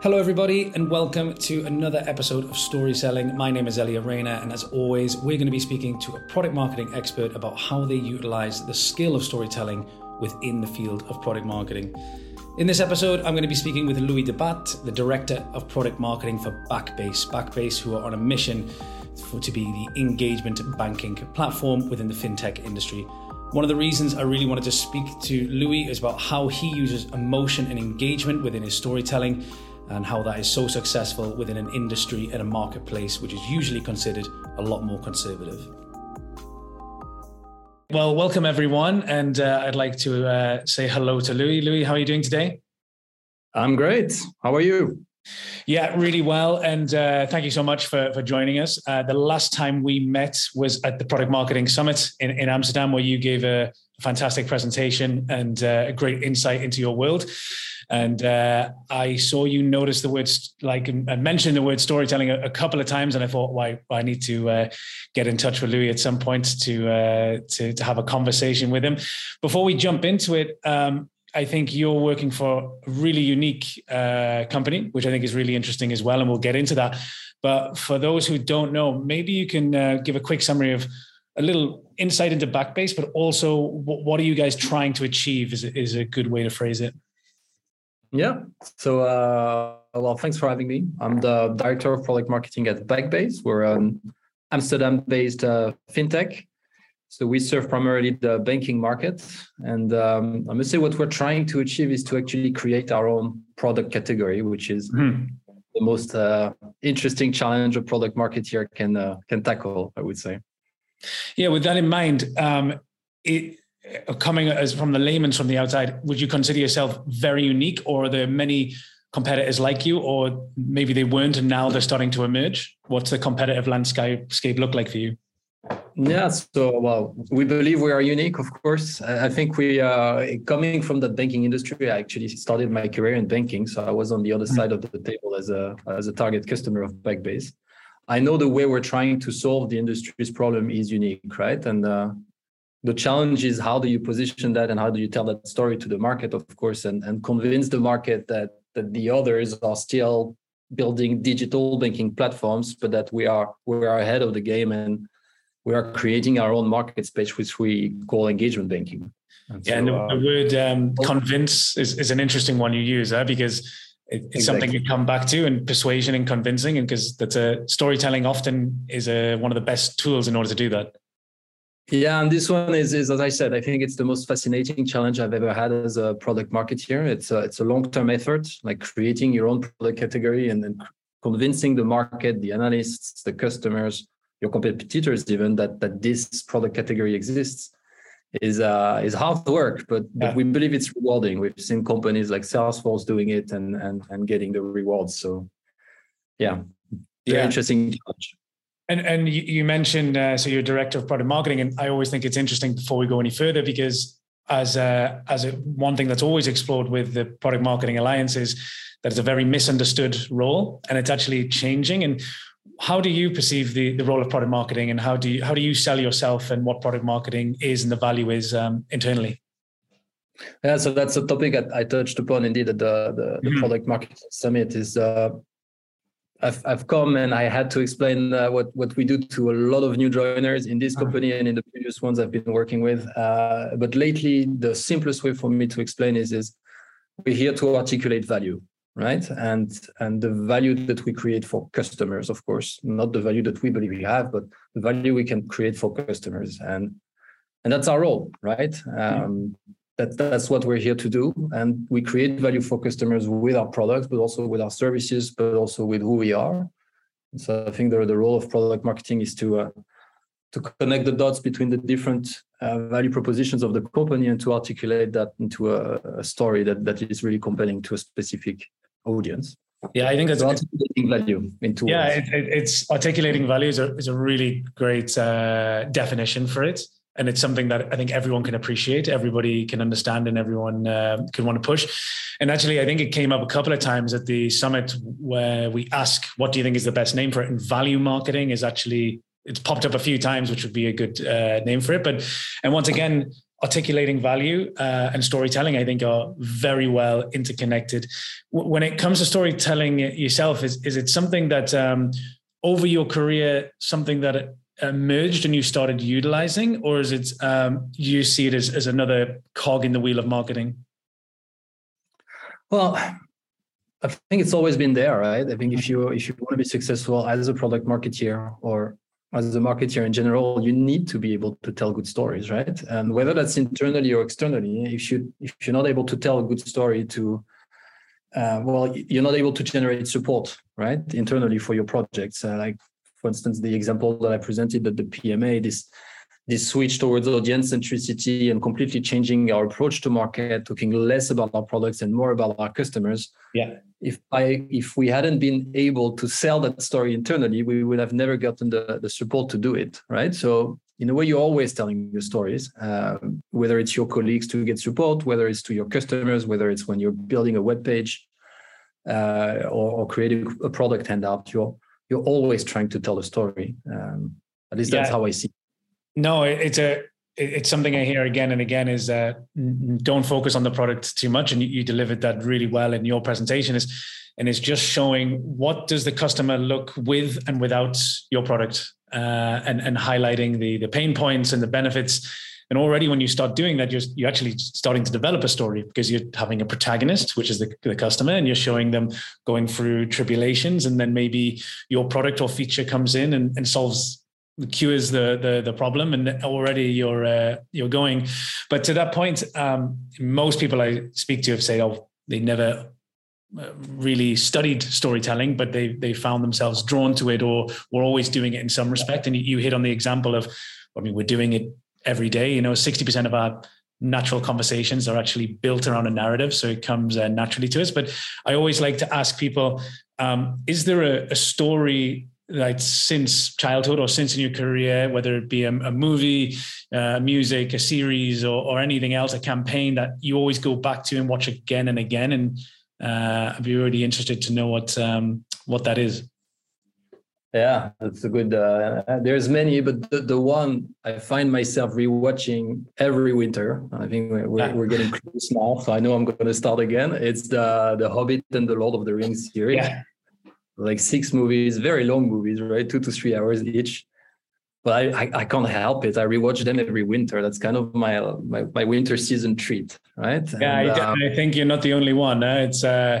Hello everybody and welcome to another episode of Story Selling. My name is Elliot Rayner and as always we're going to be speaking to a product marketing expert about how they utilize the skill of storytelling within the field of product marketing. In this episode I'm going to be speaking with Louis Debat, the Director of Product Marketing for Backbase. Backbase, who are on a mission to be the engagement banking platform within the fintech industry. One of the reasons I really wanted to speak to Louis is about how he uses emotion and engagement within his storytelling and how that is so successful within an industry and a marketplace which is usually considered a lot more conservative. Well, welcome everyone, and I'd like to say hello to Louis. Louis, how are you doing today? I'm great. How are you? Yeah, really well. And thank you so much for joining us. The last time we met was at the Product Marketing Summit in Amsterdam, where you gave a fantastic presentation and a great insight into your world. And I saw you notice the words, I mentioned the word storytelling a couple of times, and I thought, why I need to get in touch with Louis at some point to have a conversation with him. Before we jump into it, I think you're working for a really unique company, which I think is really interesting as well, and we'll get into that. But for those who don't know, maybe you can give a quick summary of a little insight into Backbase, but also what are you guys trying to achieve is a good way to phrase it. Yeah. So, well, thanks for having me. I'm the Director of Product Marketing at Backbase. We're an Amsterdam-based fintech. So we serve primarily the banking market. And I must say what we're trying to achieve is to actually create our own product category, which is the most interesting challenge a product marketer can tackle, I would say. Yeah, with that in mind, coming as from the layman's from the outside, would you consider yourself very unique, or are there many competitors like you, or maybe they weren't and now they're starting to emerge? What's the competitive landscape look like for you? Yeah, so, well, we believe we are unique, of course. I think we coming from the banking industry, I actually started my career in banking. So I was on the other side of the table as a target customer of Backbase. I know the way we're trying to solve the industry's problem is unique, right? And the challenge is how do you position that and how do you tell that story to the market, of course, and convince the market that the others are still building digital banking platforms, but that we are ahead of the game and we are creating our own market space, which we call engagement banking. And the word convince is an interesting one you use, because it's exactly something you come back to, and persuasion and convincing, and because storytelling often is one of the best tools in order to do that. Yeah, and this one is, as I said, I think it's the most fascinating challenge I've ever had as a product marketer. It's a long-term effort, like creating your own product category and then convincing the market, the analysts, the customers, your competitors even, that this product category exists is hard work, but we believe it's rewarding. We've seen companies like Salesforce doing it and getting the rewards. So very interesting challenge. And you mentioned, so you're Director of Product Marketing, and I always think it's interesting before we go any further, because one thing that's always explored with the Product Marketing Alliance is that it's a very misunderstood role, and it's actually changing. And how do you perceive the role of product marketing, and how do you sell yourself and what product marketing is and the value is internally? Yeah, so that's a topic I touched upon indeed at the Product Marketing Summit. Is I've come and I had to explain what we do to a lot of new joiners in this company and in the previous ones I've been working with. But lately, the simplest way for me to explain is we're here to articulate value, right? And the value that we create for customers, of course, not the value that we believe we have, but the value we can create for customers. And that's our role, right? That's what we're here to do. And we create value for customers with our products, but also with our services, but also with who we are. And so I think the role of product marketing is to connect the dots between the different value propositions of the company and to articulate that into a story that is really compelling to a specific audience. Yeah, I think that's articulating value into it's articulating value is a really great definition for it. And it's something that I think everyone can appreciate, everybody can understand, and everyone can want to push. And actually, I think it came up a couple of times at the summit where we ask, what do you think is the best name for it? And value marketing is actually, it's popped up a few times, which would be a good name for it. And once again, articulating value and storytelling, I think, are very well interconnected. When it comes to storytelling yourself, is it something that over your career, something that emerged and you started utilizing, or is it you see it as another cog in the wheel of marketing? Well, I think it's always been there, right? I think if you want to be successful as a product marketeer or as a marketer in general, you need to be able to tell good stories, right? And whether that's internally or externally, if you're not able to tell a good story you're not able to generate support, right? Internally for your projects. Like, for instance, the example that I presented at the PMA, this switch towards audience centricity and completely changing our approach to market, talking less about our products and more about our customers. Yeah. If we hadn't been able to sell that story internally, we would have never gotten the support to do it, right? So in a way, you're always telling your stories, whether it's your colleagues to get support, whether it's to your customers, whether it's when you're building a web page or creating a product handout, you're always trying to tell a story. At least that's how I see it. No, it's something I hear again and again is don't focus on the product too much. And you delivered that really well in your presentation and it's just showing what does the customer look with and without your product and highlighting the pain points and the benefits. And already when you start doing that, you're actually starting to develop a story because you're having a protagonist, which is the customer, and you're showing them going through tribulations. And then maybe your product or feature comes in and cures the problem, and already you're going. But to that point, most people I speak to have said, they never really studied storytelling, but they found themselves drawn to it or were always doing it in some respect. And you hit on the example of, we're doing it every day. 60% of our natural conversations are actually built around a narrative, so it comes naturally to us. But I always like to ask people, is there a story like since childhood or since in your career, whether it be a movie, music, a series, or anything else, a campaign that you always go back to and watch again and again? And I'd be really interested to know what that is. Yeah, that's a good. There's many, but the one I find myself rewatching every winter. I think we're getting close now, so I know I'm going to start again. It's the Hobbit and the Lord of the Rings series. Yeah. Like 6 movies, very long movies, right? 2 to 3 hours each. But I can't help it. I rewatch them every winter. That's kind of my winter season treat, right? Yeah, and, I think you're not the only one. It's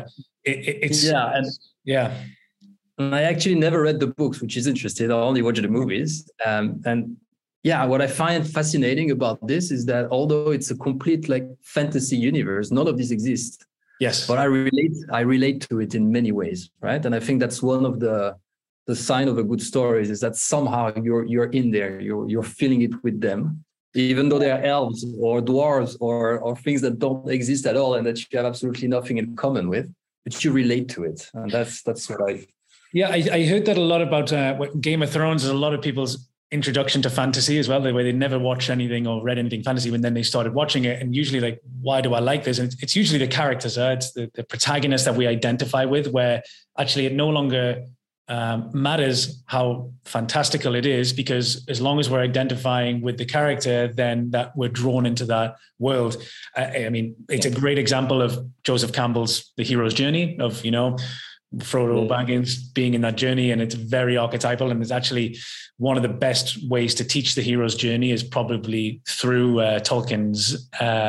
yeah. And I actually never read the books, which is interesting. I only watched the movies. And yeah, what I find fascinating about this is that although it's a complete fantasy universe, none of this exists. Yes. But I relate to it in many ways, right? And I think that's one of the sign of a good story is that somehow you're in there, you're feeling it with them, even though they're elves or dwarves or things that don't exist at all and that you have absolutely nothing in common with, but you relate to it. And that's what I... Yeah, I heard that a lot about Game of Thrones is a lot of people's introduction to fantasy as well, the way they never watched anything or read anything fantasy when then they started watching it. And usually why do I like this? And it's usually the characters, it's the protagonist that we identify with, where actually it no longer matters how fantastical it is, because as long as we're identifying with the character, then that we're drawn into that world. It's a great example of Joseph Campbell's The Hero's Journey of, Frodo Baggins being in that journey, and it's very archetypal. And it's actually one of the best ways to teach the hero's journey is probably through Tolkien's.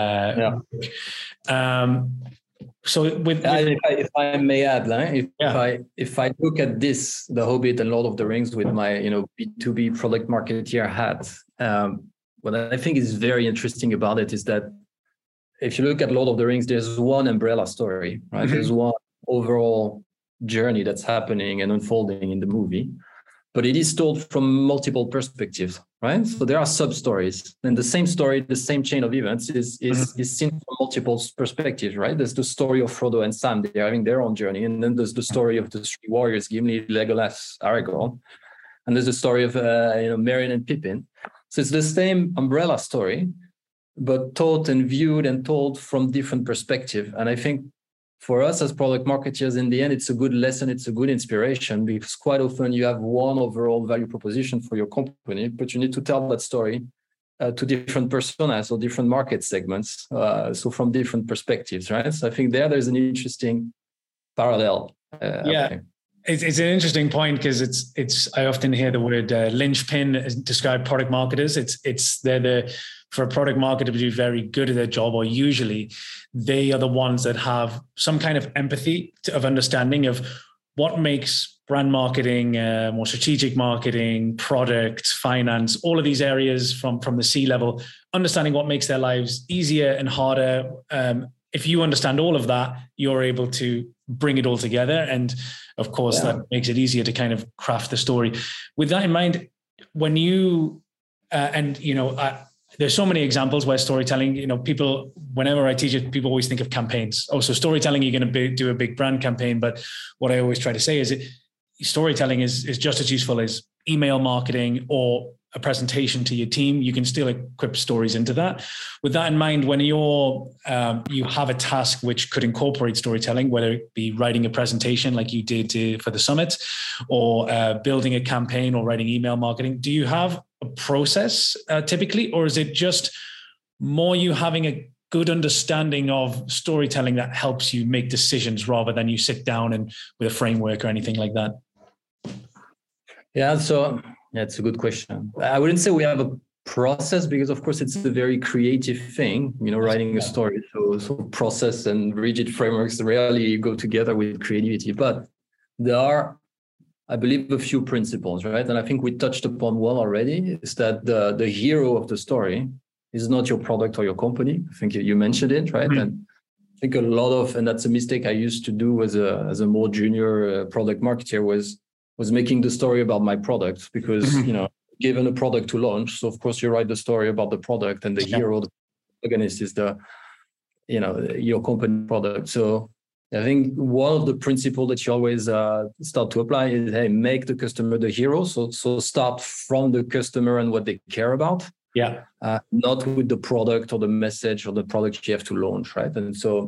So with if I may add, if I look at this, The Hobbit and Lord of the Rings with my B2B product marketeer hat, what I think is very interesting about it is that if you look at Lord of the Rings, there's one umbrella story, right? Mm-hmm. There's one overall journey that's happening and unfolding in the movie, but it is told from multiple perspectives, right? So there are sub-stories, and the same story, the same chain of events is seen from multiple perspectives, right? There's the story of Frodo and Sam, they're having their own journey, and then there's the story of the 3 warriors, Gimli, Legolas, Aragorn, and there's the story of Merlin and Pippin. So it's the same umbrella story, but taught and viewed and told from different perspectives. And I think for us as product marketers, in the end, it's a good lesson, it's a good inspiration, because quite often you have one overall value proposition for your company, but you need to tell that story to different personas or different market segments. So from different perspectives, right? So I think there's an interesting parallel. Yeah. It's an interesting point because I often hear the word linchpin describe product marketers. They're for a product marketer to be very good at their job, or usually they are the ones that have some kind of empathy of understanding of what makes brand marketing, more strategic marketing, product, finance, all of these areas from the C-level, understanding what makes their lives easier and harder. If you understand all of that, you're able to bring it all together. And of course, that makes it easier to kind of craft the story. With that in mind, when you, there's so many examples where storytelling, people, whenever I teach it, people always think of campaigns. Oh, so storytelling, you're going to do a big brand campaign. But what I always try to say is storytelling is just as useful as email marketing or a presentation to your team. You can still equip stories into that. With that in mind, when you have a task which could incorporate storytelling, whether it be writing a presentation like you did for the summit, or building a campaign or writing email marketing, do you have a process typically, or is it just more you having a good understanding of storytelling that helps you make decisions rather than you sit down and with a framework or anything like that? Yeah, so that's a good question. I wouldn't say we have a process because, of course, it's a very creative thing, writing a story. So process and rigid frameworks rarely go together with creativity. But there are, I believe, a few principles, right? And I think we touched upon one already, is that the hero of the story is not your product or your company. I think you mentioned it, right? Mm-hmm. And I think and that's a mistake I used to do as a more junior product marketer, was making the story about my product because, given a product to launch. So of course you write the story about the product, and the hero, the protagonist is your company product. So I think one of the principles that you always start to apply is, hey, make the customer the hero. So start from the customer and what they care about. Yeah. Not with the product or the message or the product you have to launch, right? And so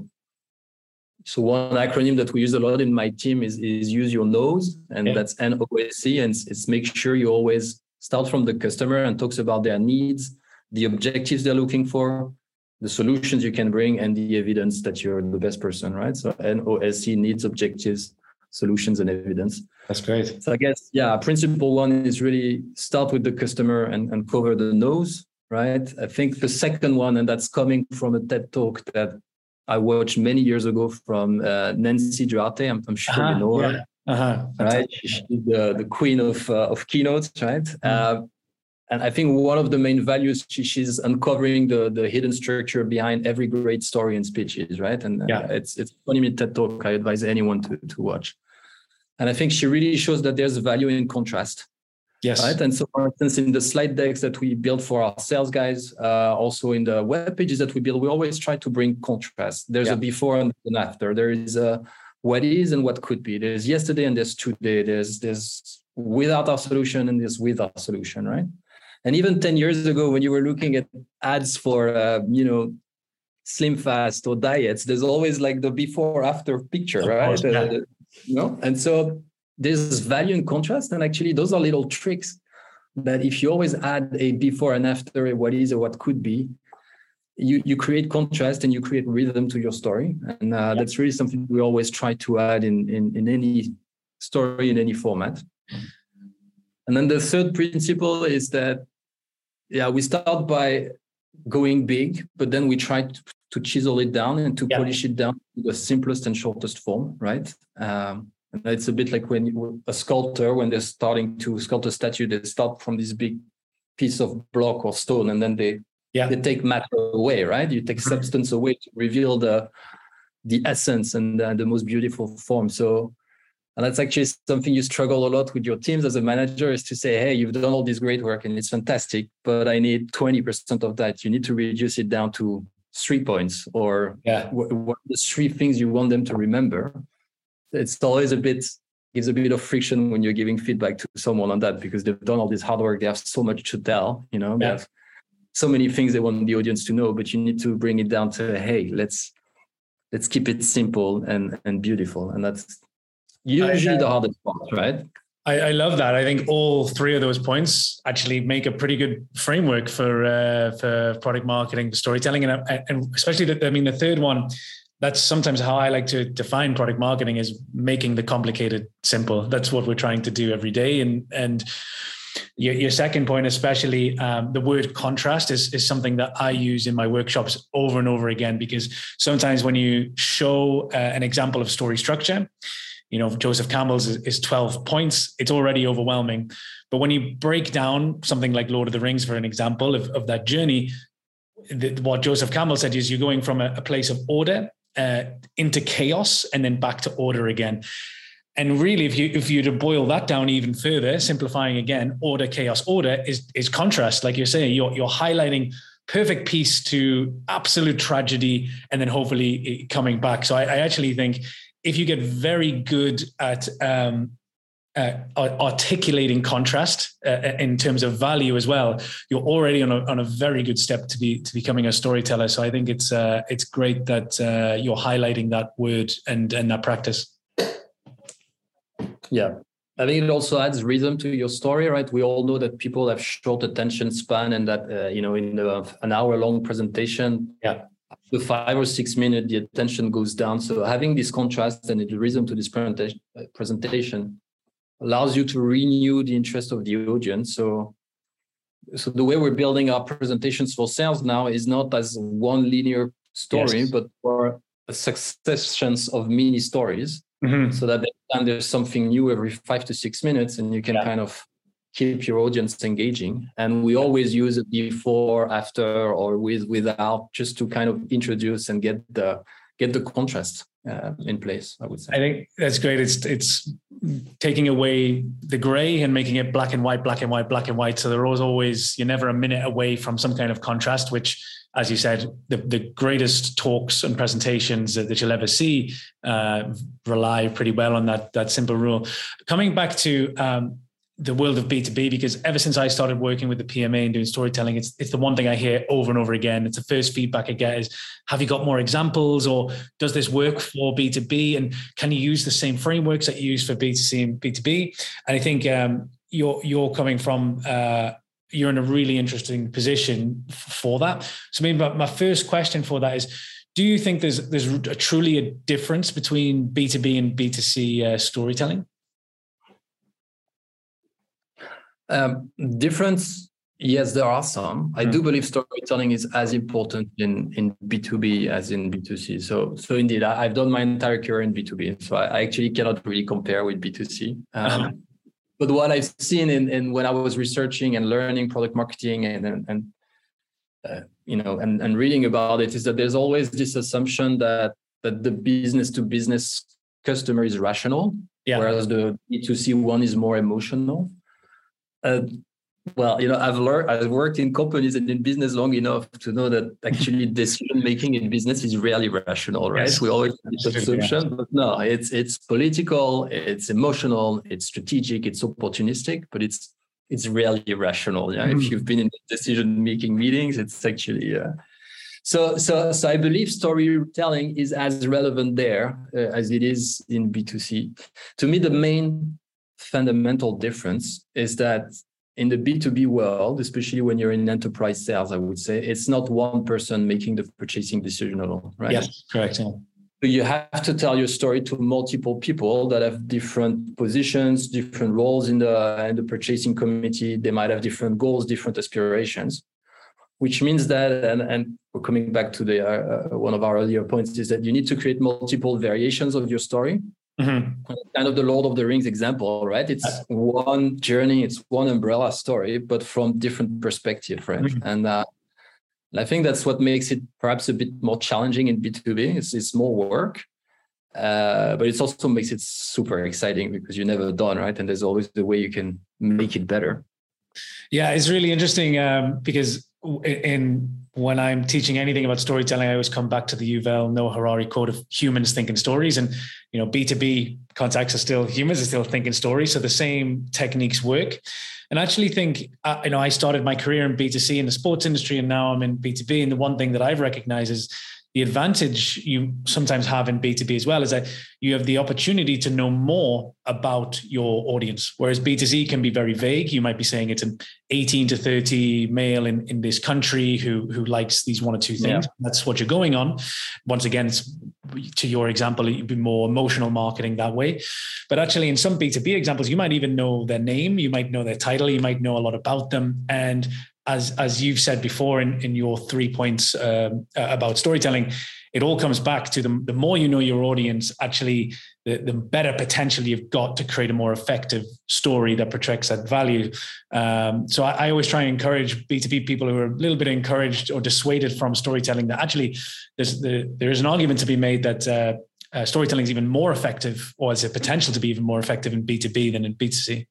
one acronym that we use a lot in my team is use your nose, and that's NOSC, and it's make sure you always start from the customer and talks about their needs, the objectives they're looking for, the solutions you can bring, and the evidence that you're the best person, right? So NOSC, needs, objectives, solutions, and evidence. That's great. So I guess, principle one is really start with the customer and cover the nose, right? I think the second one, and that's coming from a TED Talk that I watched many years ago from Nancy Duarte. I'm sure you know her. Right? She's the queen of keynotes, right? And I think one of the main values, she's uncovering the hidden structure behind every great story and speeches, right? And it's a 20-minute TED Talk I advise anyone to watch. And I think she really shows that there's value in contrast. Yes. Right. And so, for instance, in the slide decks that we build for our sales guys, also in the web pages that we build, we always try to bring contrast. There's a before and an after. There is a what is and what could be. There's yesterday and there's today. There's without our solution and there's with our solution, right? And even 10 years ago, when you were looking at ads for, Slim Fast or diets, there's always like the before after picture, right? And so there's value in contrast. And actually, those are little tricks that if you always add a before and after, a what is or what could be, you create contrast and you create rhythm to your story. And that's really something we always try to add in any story, in any format. And then the third principle is that, we start by going big, but then we try to chisel it down and to polish it down to the simplest and shortest form, right? And it's a bit like when a sculptor, when they're starting to sculpt a statue, they start from this big piece of block or stone, and then they take matter away, right? You take substance away to reveal the essence and the most beautiful form. So, and that's actually something you struggle a lot with your teams as a manager, is to say, hey, you've done all this great work and it's fantastic, but I need 20% of that. You need to reduce it down to 3 points, or what are the 3 things you want them to remember. It's always gives a bit of friction when you're giving feedback to someone on that, because they've done all this hard work. They have so much to tell, they have so many things they want the audience to know, but you need to bring it down to, hey, let's keep it simple and beautiful. And that's usually the hardest part, right? I love that. I think all three of those points actually make a pretty good framework for product marketing, for storytelling, and especially the third one. That's sometimes how I like to define product marketing, is making the complicated simple. That's what we're trying to do every day. And your second point, especially the word contrast, is something that I use in my workshops over and over again, because sometimes when you show an example of story structure, Joseph Campbell's is 12 points. It's already overwhelming. But when you break down something like Lord of the Rings, for an example of that journey, what Joseph Campbell said is you're going from a place of order into chaos and then back to order again. And really, if you to boil that down even further, simplifying again, order, chaos, order is contrast. Like you're saying, you're highlighting perfect peace to absolute tragedy, and then hopefully coming back. So I actually think if you get very good at articulating contrast in terms of value as well, you're already on a very good step to becoming a storyteller. So I think it's great that you're highlighting that word and that practice. Yeah, I think it also adds rhythm to your story, right? We all know that people have short attention span, and that in an hour-long presentation, after 5 or 6 minutes, the attention goes down. So having this contrast and the rhythm to this presentation allows you to renew the interest of the audience. So the way we're building our presentations for sales now is not as one linear story, but for a successions of mini stories. Mm-hmm. So that there's something new every 5 to 6 minutes, and you can kind of keep your audience engaging. And we always use it before, after, or without, just to kind of introduce and get the contrast in place, I would say. I think that's great. It's taking away the gray and making it black and white, black and white, black and white. So you're never a minute away from some kind of contrast, which, as you said, the greatest talks and presentations that you'll ever see rely pretty well on that simple rule. Coming back to the world of B2B, because ever since I started working with the PMA and doing storytelling, it's the one thing I hear over and over again. It's the first feedback I get is, have you got more examples, or does this work for B2B? And can you use the same frameworks that you use for B2C and B2B? And I think you're coming from, you're in a really interesting position for that. So maybe my first question for that is, do you think there's truly a difference between B2B and B2C storytelling? Difference, yes, there are some. I do believe storytelling is as important in B2B as in B2C. So indeed, I've done my entire career in B2B, so I actually cannot really compare with B2C. But what I've seen in when I was researching and learning product marketing and reading about it, is that there's always this assumption that the business to business customer is rational, whereas the B2C one is more emotional. I've worked in companies and in business long enough to know that actually decision making in business is rarely rational, right? Yes. We always have this assumption, but no, it's political, it's emotional, it's strategic, it's opportunistic, but it's rarely rational. Yeah, if you've been in decision making meetings, it's actually So I believe storytelling is as relevant there as it is in B2C. To me, the main fundamental difference is that in the B2B world, especially when you're in enterprise sales, I would say it's not one person making the purchasing decision alone, right? Yes, correct. Yeah. So you have to tell your story to multiple people that have different positions, different roles in the purchasing committee. They might have different goals, different aspirations, which means that, and we're coming back to the one of our earlier points, is that you need to create multiple variations of your story. Mm-hmm. Kind of the Lord of the Rings example, right? It's one journey, it's one umbrella story, but from different perspective, right? Mm-hmm. And I think that's what makes it perhaps a bit more challenging in B2B. It's more work, but it also makes it super exciting because you're never done, right? And there's always the way you can make it better. Yeah, it's really interesting because when I'm teaching anything about storytelling, I always come back to the Yuval Noah Harari quote of humans thinking stories. And, B2B contacts are still humans, are still thinking stories. So the same techniques work. And I actually think, I started my career in B2C in the sports industry, and now I'm in B2B. And the one thing that I've recognized is, the advantage you sometimes have in B2B as well is that you have the opportunity to know more about your audience. Whereas B2C can be very vague. You might be saying it's an 18 to 30 male in this country who likes these one or two things. Yeah. That's what you're going on. Once again, it's, to your example, it'd be more emotional marketing that way. But actually in some B2B examples, you might even know their name, you might know their title, you might know a lot about them. And as you've said before in your 3 points about storytelling, it all comes back to the more you know your audience, actually, the better potential you've got to create a more effective story that projects that value. So I always try and encourage B2B people who are a little bit encouraged or dissuaded from storytelling that actually there is an argument to be made that storytelling is even more effective, or has a potential to be even more effective in B2B than in B2C.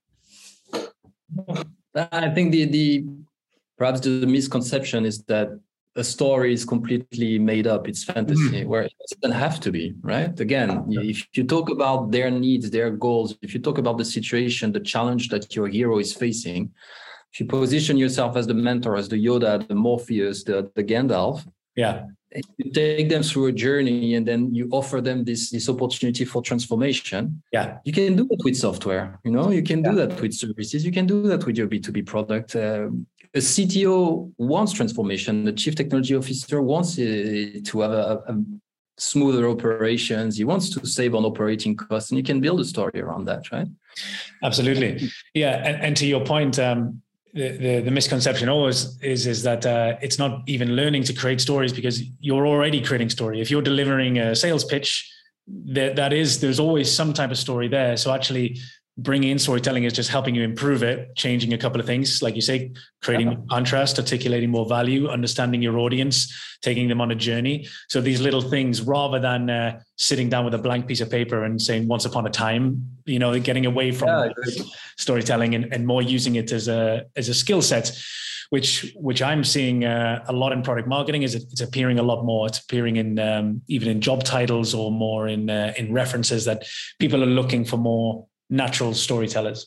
I think perhaps the misconception is that a story is completely made up. It's fantasy, where it doesn't have to be, right? Again, if you talk about their needs, their goals, if you talk about the situation, the challenge that your hero is facing, if you position yourself as the mentor, as the Yoda, the Morpheus, the Gandalf, you take them through a journey, and then you offer them this opportunity for transformation. You can do that with software. You can do that with services. You can do that with your B2B product. A CTO wants transformation. The chief technology officer wants to have a smoother operations. He wants to save on operating costs, and you can build a story around that, right? Absolutely. Yeah. And to your point, the misconception always is that it's not even learning to create stories, because you're already creating story. If you're delivering a sales pitch, there's always some type of story there. So actually bringing in storytelling is just helping you improve it, changing a couple of things, like you say, creating contrast, articulating more value, understanding your audience, taking them on a journey. So these little things, rather than sitting down with a blank piece of paper and saying once upon a time, getting away from storytelling and more using it as a skill set, which I'm seeing a lot in product marketing. Is it's appearing a lot more. It's appearing in even in job titles, or more in references, that people are looking for more natural storytellers.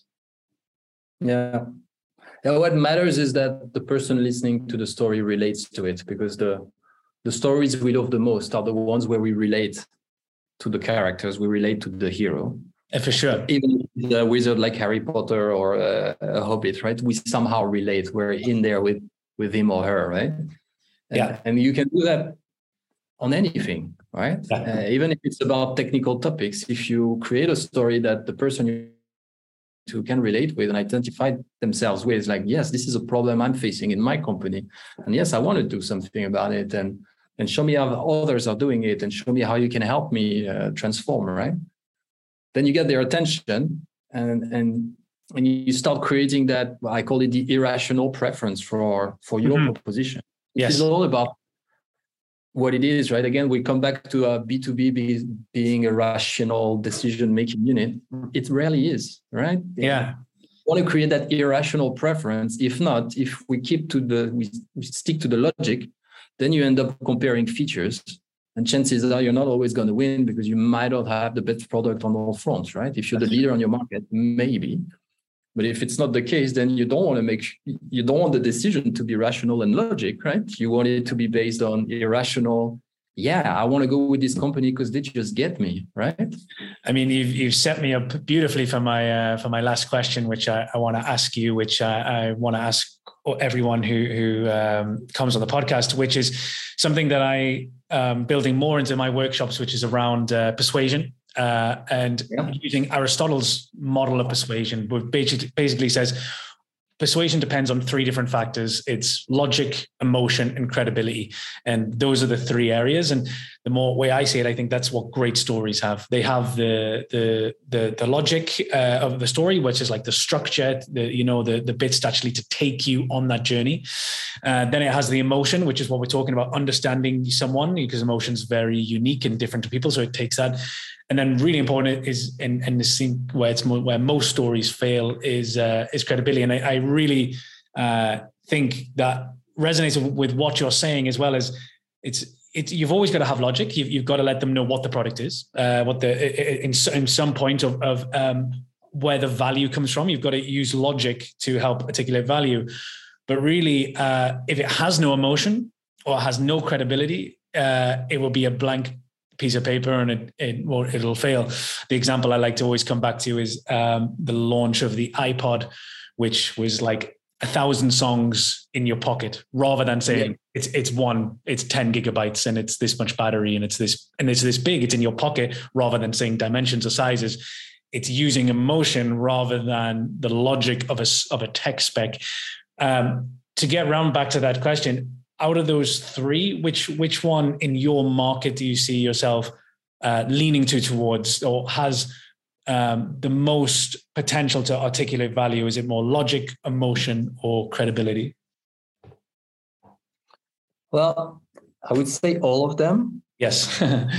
What matters is that the person listening to the story relates to it, because the stories we love the most are the ones where we relate to the characters, we relate to the hero. For sure. Even a wizard like Harry Potter or a hobbit, right? We somehow relate. We're in there with him or her, right? And you can do that on anything, right? Even if it's about technical topics, if you create a story that the person you can relate with and identify themselves with, like, yes, this is a problem I'm facing in my company, and yes, I want to do something about it, and show me how others are doing it, and show me how you can help me transform, right? Then you get their attention, and you start creating that, I call it the irrational preference for your proposition. It's all about what it is, right? Again, we come back to B2B being a rational decision-making unit. It rarely is, right? Yeah. You want to create that irrational preference. If not, if we keep to we stick to the logic, then you end up comparing features, and chances are you're not always going to win, because you might not have the best product on all fronts, right? If you're the leader on your market, maybe. But if it's not the case, then you don't want the decision to be rational and logic, right? You want it to be based on irrational. I want to go with this company because they just get me, right? I mean, you've set me up beautifully for my last question, which I want to ask you, which I want to ask everyone who comes on the podcast, which is something that I building more into my workshops, which is around persuasion. Using Aristotle's model of persuasion, which basically says persuasion depends on three different factors. It's logic, emotion, and credibility. And those are the three areas. And the more way I see it, I think that's what great stories have. They have the logic of the story, which is like the structure, the bits actually to take you on that journey. Then it has the emotion, which is what we're talking about, understanding someone, because emotion's very unique and different to people. So it takes that. And then really important is in the scene where most stories fail is credibility. And I really think that resonates with what you're saying, as well as you've always got to have logic. You've got to let them know what the product is, in some point of where the value comes from. You've got to use logic to help articulate value. But really, if it has no emotion or has no credibility, it will be a blank piece of paper and it'll fail. The example I like to always come back to is the launch of the iPod, which was like 1,000 songs in your pocket, rather than saying it's 10 gigabytes and it's this much battery and it's this big, it's in your pocket, rather than saying dimensions or sizes. It's using emotion rather than the logic of a tech spec. To get round back to that question, out of those three, which one in your market do you see yourself leaning towards, or has the most potential to articulate value? Is it more logic, emotion, or credibility? Well, I would say all of them. Yes.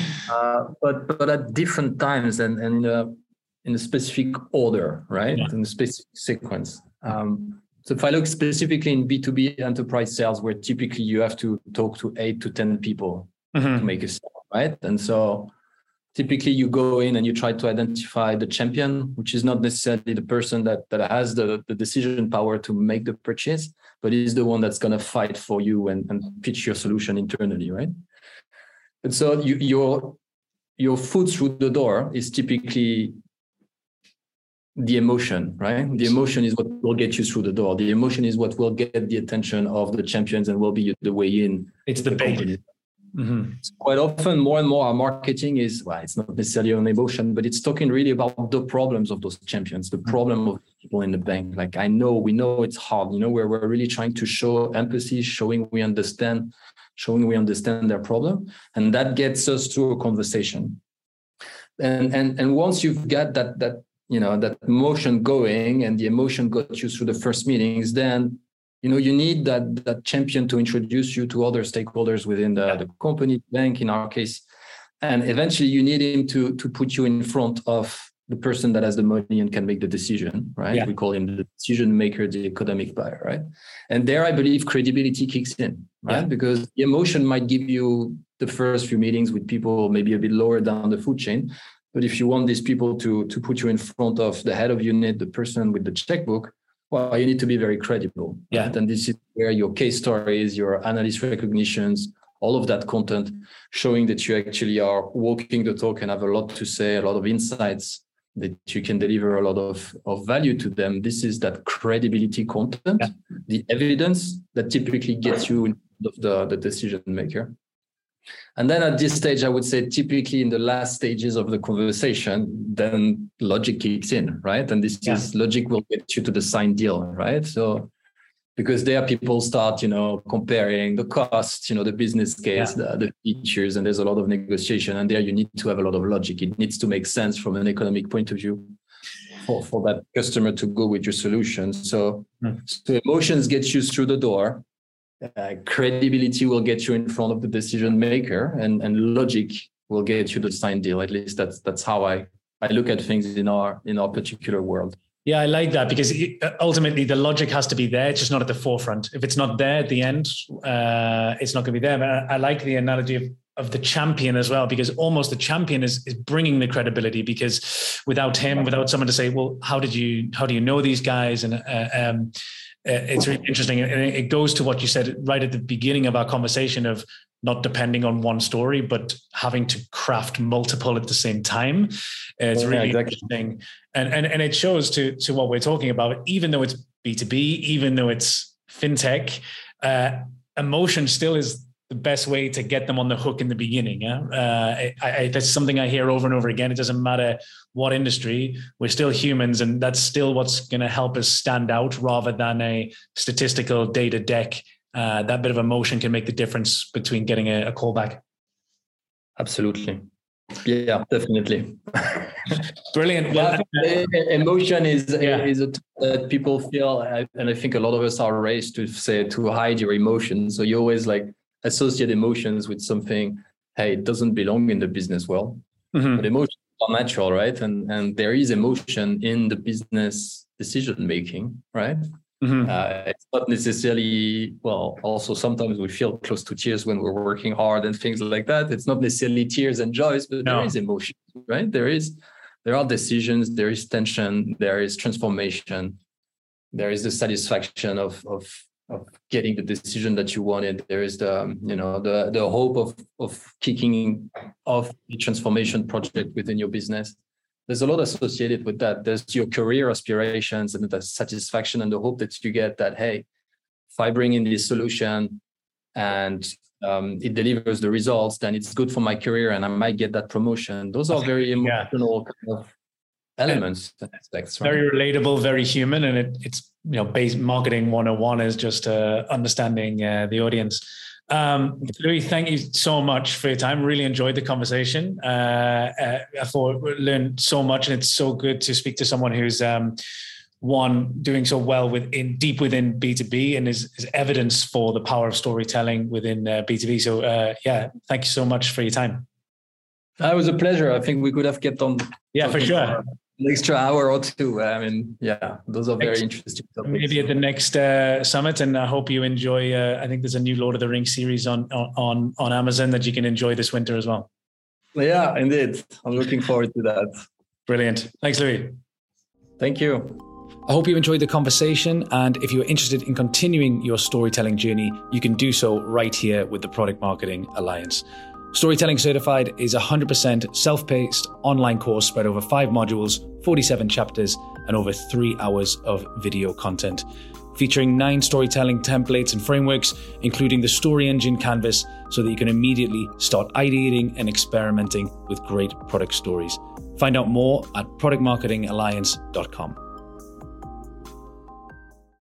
but at different times and in a specific order, right? Yeah. In a specific sequence. So if I look specifically in B2B enterprise sales, where typically you have to talk to 8 to 10 people to make a sale, right? And so typically you go in and you try to identify the champion, which is not necessarily the person that has the decision power to make the purchase, but is the one that's going to fight for you and pitch your solution internally, right? And so your foot through the door is typically the emotion, right? The emotion is what will get you through the door. The emotion is what will get the attention of the champions and will be the way in. It's the bait. Mm-hmm. So quite often, more and more, our marketing is, well, it's not necessarily on emotion, but it's talking really about the problems of those champions, the problem of people in the bank. Like, we know it's hard, where we're really trying to show empathy, showing we understand their problem. And that gets us through a conversation. And once you've got that emotion going and the emotion got you through the first meetings, then you need that champion to introduce you to other stakeholders within the company, bank in our case. And eventually you need him to put you in front of the person that has the money and can make the decision, right? Yeah. We call him the decision maker, the economic buyer, right? And there, I believe credibility kicks in, right? Yeah. Because the emotion might give you the first few meetings with people maybe a bit lower down the food chain. But if you want these people to put you in front of the head of unit, the person with the checkbook, well, you need to be very credible. Yeah. Right? And this is where your case stories, your analyst recognitions, all of that content showing that you actually are walking the talk and have a lot to say, a lot of insights, that you can deliver a lot of value to them. This is that credibility content, the evidence that typically gets you in front of the decision maker. And then at this stage, I would say typically in the last stages of the conversation, then logic kicks in, right? And this is logic will get you to the signed deal, right? So because there people start, comparing the cost, the business case, the features, and there's a lot of negotiation. And there you need to have a lot of logic. It needs to make sense from an economic point of view for that customer to go with your solution. So emotions get you through the door. Credibility will get you in front of the decision maker, and logic will get you the signed deal. At least that's how I look at things in our particular world. Yeah, I like that, because ultimately the logic has to be there. It's just not at the forefront. If it's not there at the end, it's not going to be there. But I like the analogy of the champion as well, because almost the champion is bringing the credibility, because without him, without someone to say, well, how do you know these guys? And it's really interesting. And it goes to what you said right at the beginning of our conversation of not depending on one story, but having to craft multiple at the same time. It's really interesting. And it shows to what we're talking about, even though it's B2B, even though it's fintech, emotion still is the best way to get them on the hook in the beginning. That's something I hear over and over again. It doesn't matter what industry, we're still humans, and that's still what's going to help us stand out rather than a statistical data deck. That bit of emotion can make the difference between getting a call back. Absolutely. Yeah, definitely. Brilliant. Well, emotion is that people feel, and I think a lot of us are raised to hide your emotions. So you always associate emotions with something, hey, it doesn't belong in the business world. But emotions are natural, right? And there is emotion in the business decision making, right? It's not necessarily, also sometimes we feel close to tears when we're working hard and things like that. It's not necessarily tears and joys, but there is emotion, right? There are decisions, there is tension, there is transformation, there is the satisfaction of getting the decision that you wanted. There is the hope of kicking off a transformation project within your business. There's a lot associated with that. There's your career aspirations and the satisfaction and the hope that you get that, hey, if I bring in this solution and it delivers the results, then it's good for my career and I might get that promotion. Those are very emotional kind of elements and aspects. Right? Very relatable, very human, and it's base marketing 101 is just understanding the audience. Louis, thank you so much for your time. Really enjoyed the conversation. I thought we learned so much, and it's so good to speak to someone who's doing so well deep within B2B and is evidence for the power of storytelling within B2B. So thank you so much for your time. It was a pleasure. I think we could have kept on. Yeah, for sure. An extra hour or two. I mean, those are very interesting topics. Maybe at the next summit, and I hope you enjoy. I think there's a new Lord of the Rings series on Amazon that you can enjoy this winter as well. Yeah, indeed. I'm looking forward to that. Brilliant. Thanks, Louis. Thank you. I hope you enjoyed the conversation, and if you're interested in continuing your storytelling journey, you can do so right here with the Product Marketing Alliance. Storytelling Certified is a 100% self-paced online course spread over 5 modules, 47 chapters, and over 3 hours of video content, featuring 9 storytelling templates and frameworks, including the Story Engine canvas, so that you can immediately start ideating and experimenting with great product stories. Find out more at productmarketingalliance.com.